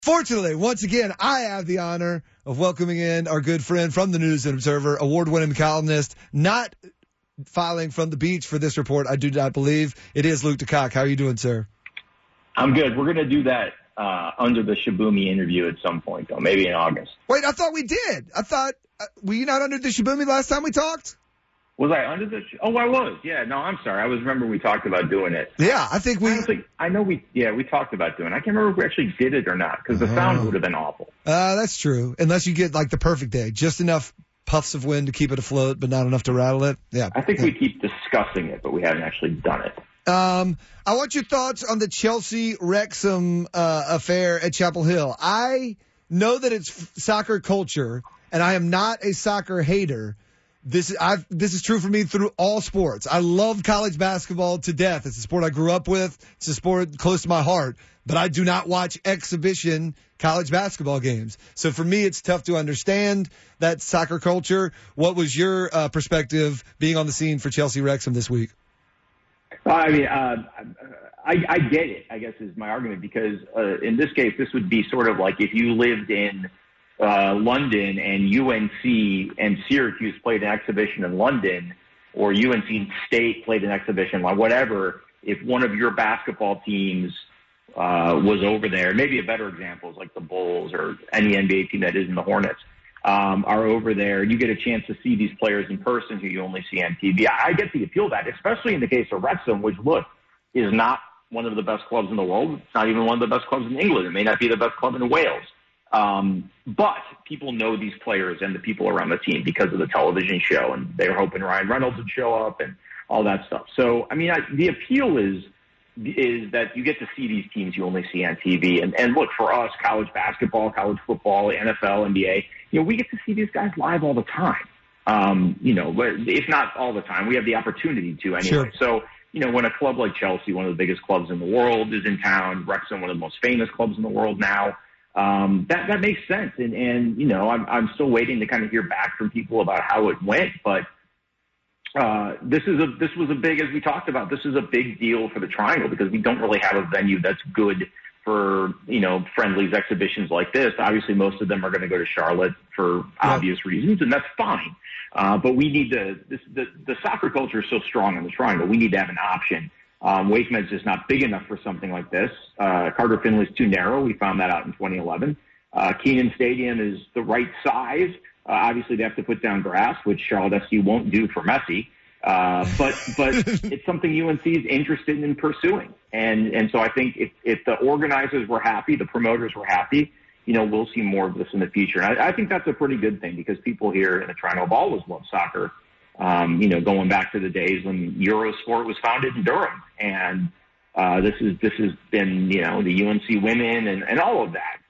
Fortunately, once again, I have the honor of welcoming in our good friend from the News and Observer, award-winning columnist, not filing from the beach for this report, I do not believe. It is Luke DeCock. How are you doing, sir? I'm good. We're going to do that under the Shibumi interview at some point, though, maybe in August. Wait, I thought we did. Were you not under the Shibumi last time we talked? Was I under the? Oh, I was. Yeah. No, I'm sorry. I was remember we talked about doing it. Yeah, I think we. Honestly, I know we talked about doing it. I can't remember if we actually did it or not because the sound would have been awful. That's true. Unless you get like the perfect day, just enough puffs of wind to keep it afloat, but not enough to rattle it. Yeah. I think we keep discussing it, but we haven't actually done it. I want your thoughts on the Chelsea Wrexham affair at Chapel Hill. I know that it's soccer culture, and I am not a soccer hater. This is true for me through all sports. I love college basketball to death. It's a sport I grew up with. It's a sport close to my heart. But I do not watch exhibition college basketball games. So for me, it's tough to understand that soccer culture. What was your perspective being on the scene for Chelsea Wrexham this week? I mean, I get it, I guess, is my argument, because in this case, this would be sort of like if you lived in London and UNC and Syracuse played an exhibition in London, or UNC State played an exhibition, like whatever. If one of your basketball teams was over there, maybe a better example is like the Bulls or any NBA team that isn't the Hornets, are over there, and you get a chance to see these players in person who you only see on TV. I get the appeal of that, especially in the case of Wrexham, which, look, is not one of the best clubs in the world. It's not even one of the best clubs in England. It may not be the best club in Wales. But people know these players and the people around the team because of the television show, and they were hoping Ryan Reynolds would show up and all that stuff. So, I mean, the appeal is that you get to see these teams you only see on TV. And look, for us, college basketball, college football, NFL, NBA, we get to see these guys live all the time. If not all the time, we have the opportunity to anyway. Sure. So, when a club like Chelsea, one of the biggest clubs in the world, is in town, Wrexham, one of the most famous clubs in the world now, that makes sense. And I'm still waiting to kind of hear back from people about how it went, but this was a big, as we talked about, this is a big deal for the Triangle because we don't really have a venue that's good for, friendlies, exhibitions like this. Obviously, most of them are going to go to Charlotte for obvious reasons, and that's fine. But we need the soccer culture is so strong in the Triangle. We need to have an option. Wake Med's just not big enough for something like this. Carter Finley's too narrow. We found that out in 2011. Kenan Stadium is the right size. Obviously, they have to put down grass, which Charlotte SC won't do for Messi. But it's something UNC is interested in pursuing. And so I think if the organizers were happy, the promoters were happy, we'll see more of this in the future. And I think that's a pretty good thing because people here in the Triangle have always loved soccer. Going back to the days when Eurosport was founded in Durham, and this has been the UNC women and all of that.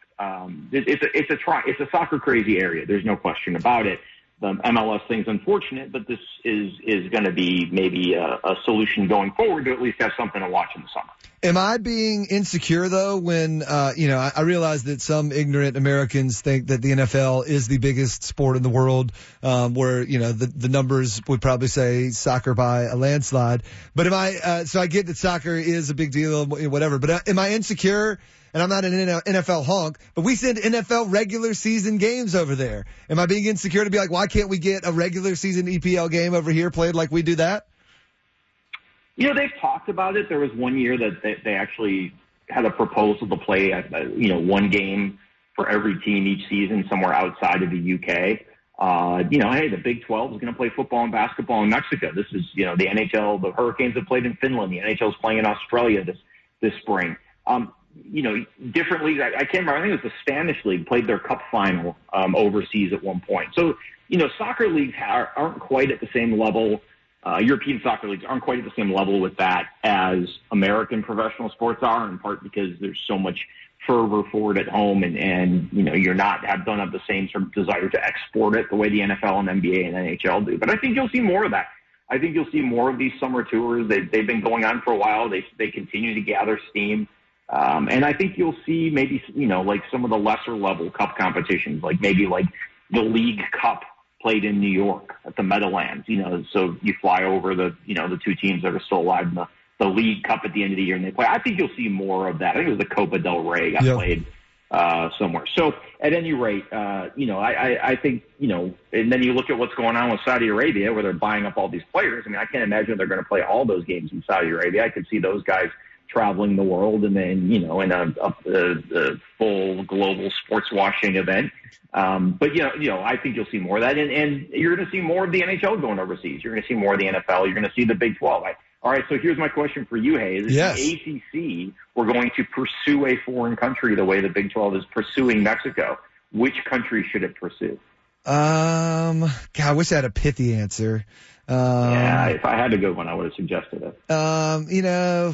It's a soccer crazy area. There's no question about it. The MLS thing's unfortunate, but this is going to be maybe a solution going forward to at least have something to watch in the summer. Am I being insecure, though, when, I realize that some ignorant Americans think that the NFL is the biggest sport in the world, where, the numbers would probably say soccer by a landslide. But so I get that soccer is a big deal, whatever, but am I insecure? And I'm not an NFL honk, but we send NFL regular season games over there. Am I being insecure to be like, why can't we get a regular season EPL game over here played like we do that? They've talked about it. There was one year that they actually had a proposal to play, one game for every team each season somewhere outside of the UK. Hey, the Big 12 is going to play football and basketball in Mexico. This is, the NHL, the Hurricanes have played in Finland. The NHL is playing in Australia this spring. Different leagues. I can't remember. I think it was the Spanish league played their cup final overseas at one point. So, soccer leagues aren't quite at the same level. European soccer leagues aren't quite at the same level with that as American professional sports are, in part because there's so much fervor for it at home, and don't have the same sort of desire to export it the way the NFL and NBA and NHL do. But I think you'll see more of that. I think you'll see more of these summer tours. They've been going on for a while. They continue to gather steam. And I think you'll see maybe, like some of the lesser level cup competitions, like maybe like the League Cup played in New York at the Meadowlands, so you fly over the two teams that are still alive in the League Cup at the end of the year and they play. I think you'll see more of that. I think it was the Copa del Rey got played somewhere. So at any rate, I think, and then you look at what's going on with Saudi Arabia, where they're buying up all these players. I mean, I can't imagine they're going to play all those games in Saudi Arabia. I could see those guys traveling the world and then, in a full global sports washing event. But I think you'll see more of that. And you're going to see more of the NHL going overseas. You're going to see more of the NFL. You're going to see the Big 12. All right, so here's my question for you, Hayes. If yes. the ACC were going to pursue a foreign country the way the Big 12 is pursuing Mexico, which country should it pursue? God, I wish I had a pithy answer. Yeah, if I had a good one, I would have suggested it.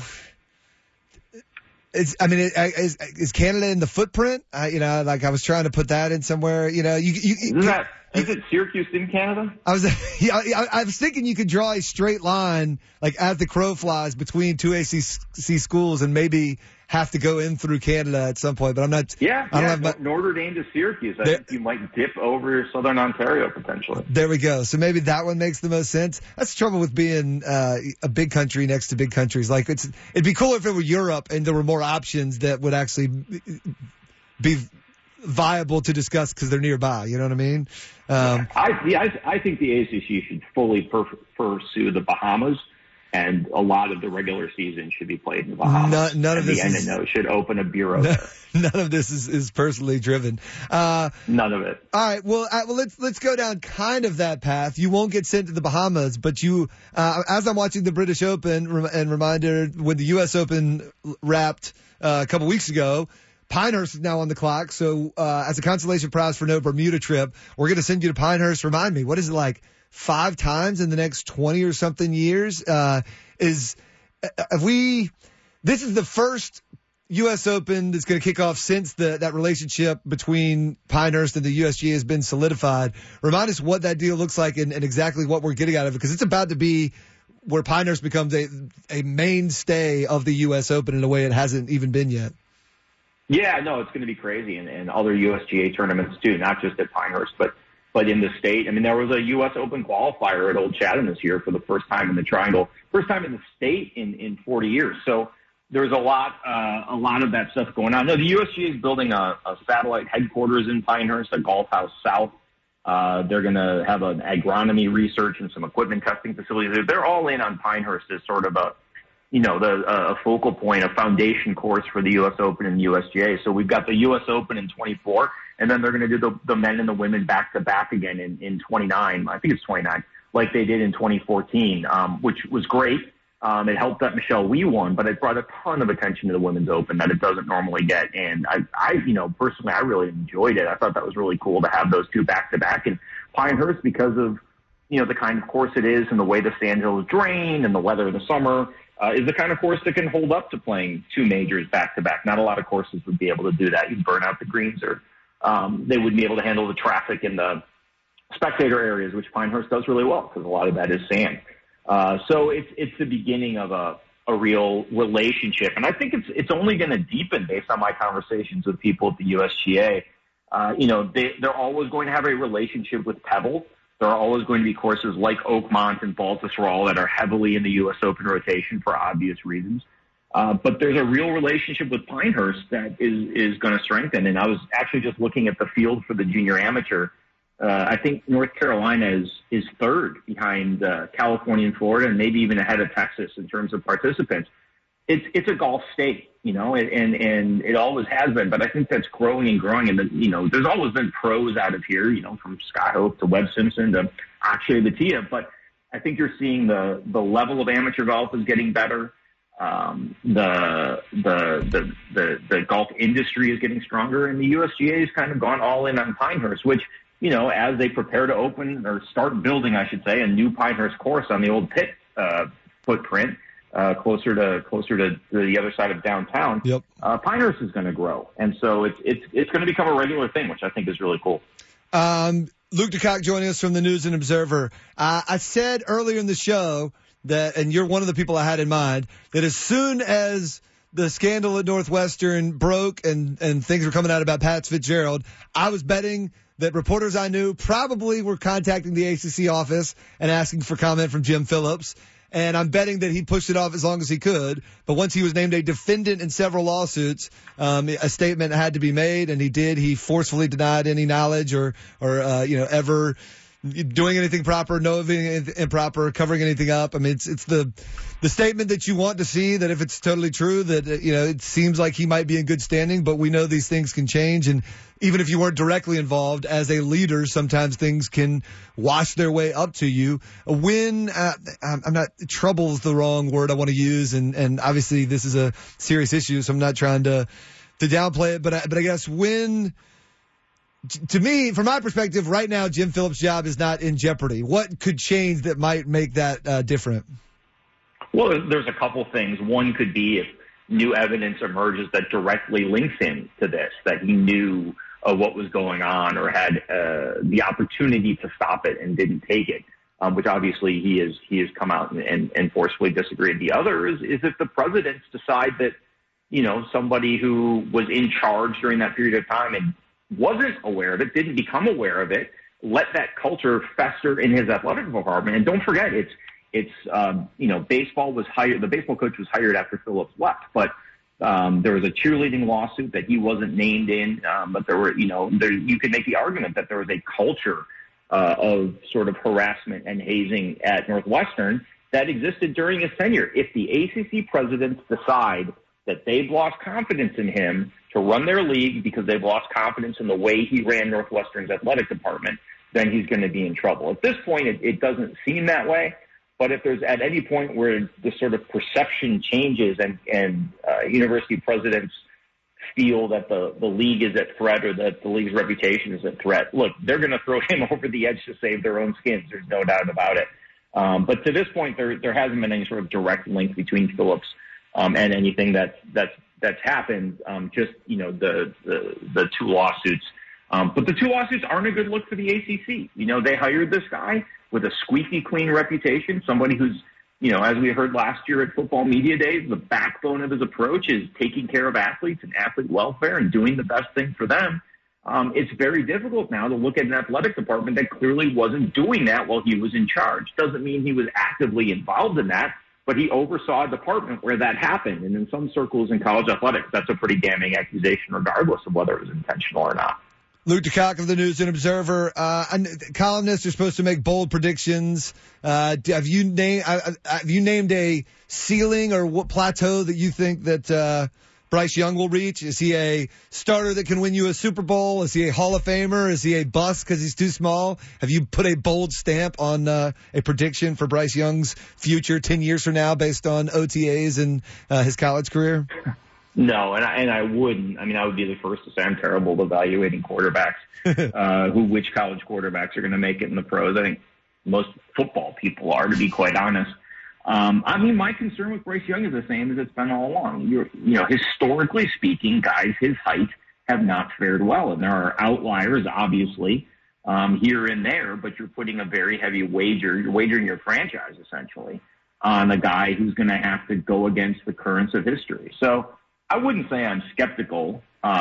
Is Canada in the footprint? I was trying to put that in somewhere. Is it Syracuse in Canada? I was thinking you could draw a straight line, like as the crow flies, between two ACC schools, and maybe have to go in through Canada at some point. But I'm not. Yeah, I don't have Notre Dame to Syracuse. I think you might dip over Southern Ontario potentially. There we go. So maybe that one makes the most sense. That's the trouble with being a big country next to big countries. Like it'd be cooler if it were Europe and there were more options that would actually be viable to discuss because they're nearby. You know what I mean? I think the ACC should fully pursue the Bahamas, and a lot of the regular season should be played in the Bahamas. None of this should open a bureau there. None of this is personally driven. None of it. All right. Well, let's go down kind of that path. You won't get sent to the Bahamas, but you, as I'm watching the British Open, and reminder when the U.S. Open wrapped a couple weeks ago, Pinehurst is now on the clock. So as a consolation prize for no Bermuda trip, we're going to send you to Pinehurst. Remind me, what is it like? 5 times in the next 20 or something years? This is the first U.S. Open that's going to kick off since that relationship between Pinehurst and the USGA has been solidified. Remind us what that deal looks like and exactly what we're getting out of it, because it's about to be where Pinehurst becomes a mainstay of the U.S. Open in a way it hasn't even been yet. Yeah, no, it's going to be crazy, and other USGA tournaments too, not just at Pinehurst, but in the state. I mean, there was a U.S. Open qualifier at Old Chatham this year for the first time in the Triangle, first time in the state in 40 years. So there's a lot of that stuff going on. No, the USGA is building a satellite headquarters in Pinehurst, a Golf House South. They're going to have an agronomy research and some equipment testing facilities. They're all in on Pinehurst as sort of a focal point, a foundation course for the U.S. Open and the USGA. So we've got the U.S. Open in 24, and then they're going to do the men and the women back-to-back again in 29. I think it's 29, like they did in 2014, which was great. It helped that Michelle Wie won, but it brought a ton of attention to the Women's Open that it doesn't normally get. And I personally, I really enjoyed it. I thought that was really cool to have those two back-to-back. And Pinehurst, because of, the kind of course it is and the way the sand hills drain and the weather in the summer, is the kind of course that can hold up to playing two majors back-to-back. Not a lot of courses would be able to do that. You'd burn out the greens, or they wouldn't be able to handle the traffic in the spectator areas, which Pinehurst does really well because a lot of that is sand. So it's the beginning of a real relationship. And I think it's only going to deepen based on my conversations with people at the USGA. They're always going to have a relationship with Pebble. There are always going to be courses like Oakmont and Baltusrol that are heavily in the U.S. Open rotation for obvious reasons. But there's a real relationship with Pinehurst that is going to strengthen. And I was actually just looking at the field for the junior amateur. I think North Carolina is third behind California and Florida, and maybe even ahead of Texas in terms of participants. It's a golf state, and it always has been. But I think that's growing and growing. And there's always been pros out of here, from Scott Hope to Webb Simpson to Akshay Bhatia. But I think you're seeing the level of amateur golf is getting better. The golf industry is getting stronger, and the USGA has kind of gone all in on Pinehurst, which, as they prepare to open or start building, I should say, a new Pinehurst course on the old pit footprint. Closer to the other side of downtown. Yep. Pinehurst is going to grow, and so it's going to become a regular thing, which I think is really cool. Luke DeCock joining us from the News and Observer. I said earlier in the show that, and you're one of the people I had in mind, that as soon as the scandal at Northwestern broke and things were coming out about Pat Fitzgerald, I was betting that reporters I knew probably were contacting the ACC office and asking for comment from Jim Phillips. and I'm betting that he pushed it off as long as he could. But once he was named a defendant in several lawsuits, a statement had to be made, and he did. He forcefully denied any knowledge or ever doing anything proper, knowing improper, covering anything up. I mean, it's the statement that you want to see, that if it's totally true, that, it seems like he might be in good standing, but we know these things can change. And even if you weren't directly involved as a leader, sometimes things can wash their way up to you. Trouble's the wrong word I want to use. And obviously this is a serious issue, so I'm not trying to downplay it, but I guess to me, from my perspective, right now, Jim Phillips' job is not in jeopardy. What could change that might make that different? Well, there's a couple things. One could be if new evidence emerges that directly links him to this, that he knew what was going on or had the opportunity to stop it and didn't take it, which obviously he has come out and forcefully disagreed. The other is if the presidents decide that, somebody who was in charge during that period of time and wasn't aware of it, didn't become aware of it, let that culture fester in his athletic department. And don't forget, baseball was hired. The baseball coach was hired after Phillips left, but there was a cheerleading lawsuit that he wasn't named in. But there were, you could make the argument that there was a culture of sort of harassment and hazing at Northwestern that existed during his tenure. If the ACC presidents decide that they've lost confidence in him to run their league because they've lost confidence in the way he ran Northwestern's athletic department, then he's going to be in trouble. At this point, it doesn't seem that way. But if there's at any point where the sort of perception changes and university presidents feel that the league is at threat or that the league's reputation is at threat, look, they're going to throw him over the edge to save their own skins. There's no doubt about it. But to this point, there hasn't been any sort of direct link between Phillips and anything that's happened. Just the two lawsuits. But the two lawsuits aren't a good look for the ACC. They hired this guy with a squeaky clean reputation, somebody who's, as we heard last year at Football Media Days, the backbone of his approach is taking care of athletes and athlete welfare and doing the best thing for them. It's very difficult now to look at an athletic department that clearly wasn't doing that while he was in charge. Doesn't mean he was actively involved in that, but he oversaw a department where that happened. And in some circles in college athletics, that's a pretty damning accusation, regardless of whether it was intentional or not. Luke DeCock of the News and Observer. Columnists are supposed to make bold predictions. Have you named a ceiling or what plateau that you think that Bryce Young will reach? Is he a starter that can win you a Super Bowl? Is he a Hall of Famer? Is he a bust because he's too small? Have you put a bold stamp on a prediction for Bryce Young's future 10 years from now based on OTAs and his college career? No, and I wouldn't. I mean, I would be the first to say I'm terrible at evaluating quarterbacks, which college quarterbacks are going to make it in the pros. I think most football people are, to be quite honest. My concern with Bryce Young is the same as it's been all along. Historically speaking, guys his height have not fared well, and there are outliers, obviously, here and there. But you're putting a very heavy wager. You're wagering your franchise essentially on a guy who's going to have to go against the currents of history. So I wouldn't say I'm skeptical.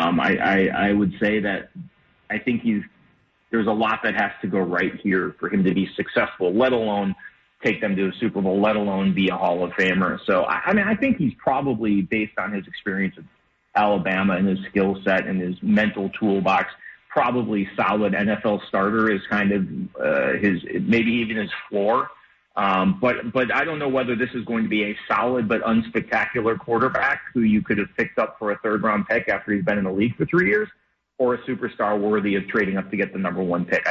I would say that I think there's a lot that has to go right here for him to be successful, let alone take them to a Super Bowl, let alone be a Hall of Famer. So, I think he's probably, based on his experience at Alabama and his skill set and his mental toolbox, probably solid NFL starter is kind of maybe even his floor. But I don't know whether this is going to be a solid but unspectacular quarterback who you could have picked up for a third-round pick after he's been in the league for 3 years, or a superstar worthy of trading up to get the number one pick.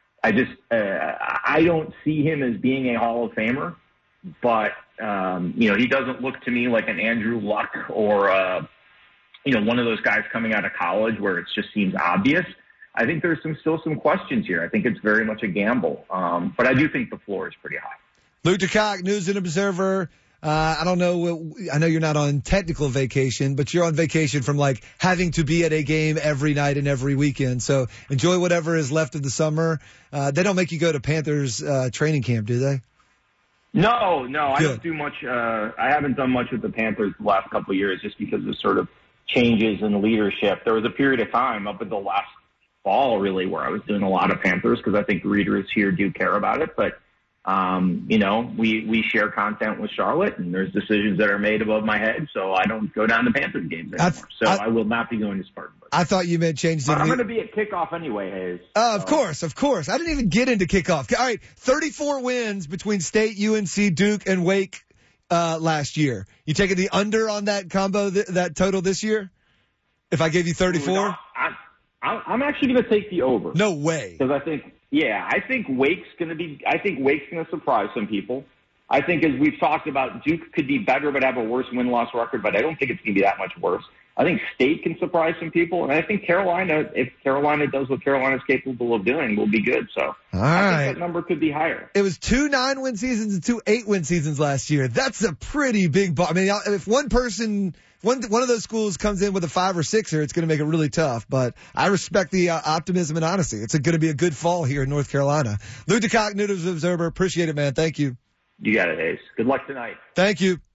I don't see him as being a Hall of Famer, but he doesn't look to me like an Andrew Luck or one of those guys coming out of college where it just seems obvious. I think there's still some questions here. I think it's very much a gamble, but I do think the floor is pretty high. Luke DeCock, News and Observer. I don't know. I know you're not on technical vacation, but you're on vacation from having to be at a game every night and every weekend. So enjoy whatever is left of the summer. They don't make you go to Panthers training camp, do they? No. I don't do much. I haven't done much with the Panthers the last couple of years just because of sort of changes in leadership. There was a period of time up until last fall, really, where I was doing a lot of Panthers because I think readers here do care about it. But We share content with Charlotte, and there's decisions that are made above my head, so I don't go down to Panthers games anymore. I will not be going to Spartanburg. I thought you meant change. But I'm going to be at kickoff anyway, Hayes. Of course. I didn't even get into kickoff. All right, 34 wins between State, UNC, Duke, and Wake last year. You taking the under on that combo, that total this year? If I gave you 34? No, I'm actually going to take the over. No way. Because I think Wake's going to surprise some people. I think, as we've talked about, Duke could be better but have a worse win-loss record, but I don't think it's going to be that much worse. I think State can surprise some people, and I think Carolina, if Carolina does what Carolina's capable of doing, will be good. So I think that number could be higher. It was 2 9-win seasons and 2 8-win seasons last year. That's a pretty big ball. I mean, if one of those schools comes in with a 5 or 6er, it's going to make it really tough. But I respect the optimism and honesty. It's going to be a good fall here in North Carolina. Lou DeCock, News Observer. Appreciate it, man. Thank you. You got it, Ace. Good luck tonight. Thank you.